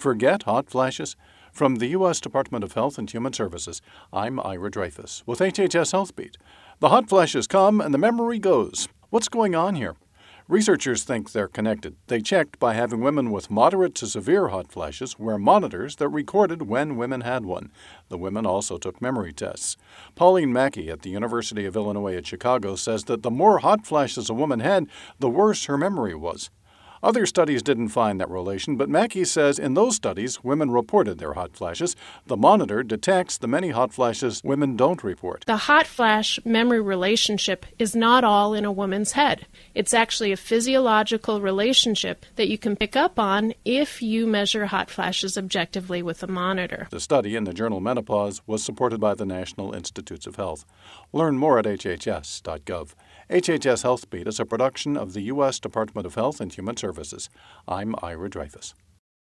Forget hot flashes? From the U.S. Department of Health and Human Services, I'm Ira Dreyfus with HHS Health Beat. The hot flashes come and the memory goes. What's going on here? Researchers think they're connected. They checked by having women with moderate to severe hot flashes wear monitors that recorded when women had one. The women also took memory tests. Pauline Mackey at the University of Illinois at Chicago says that the more hot flashes a woman had, the worse her memory was. Other studies didn't find that relation, but Mackey says in those studies, women reported their hot flashes. The monitor detects the many hot flashes women don't report. The hot flash memory relationship is not all in a woman's head. It's actually a physiological relationship that you can pick up on if you measure hot flashes objectively with a monitor. The study in the journal Menopause was supported by the National Institutes of Health. Learn more at hhs.gov. HHS Health Beat is a production of the U.S. Department of Health and Human Services. I'm Ira Dreyfus.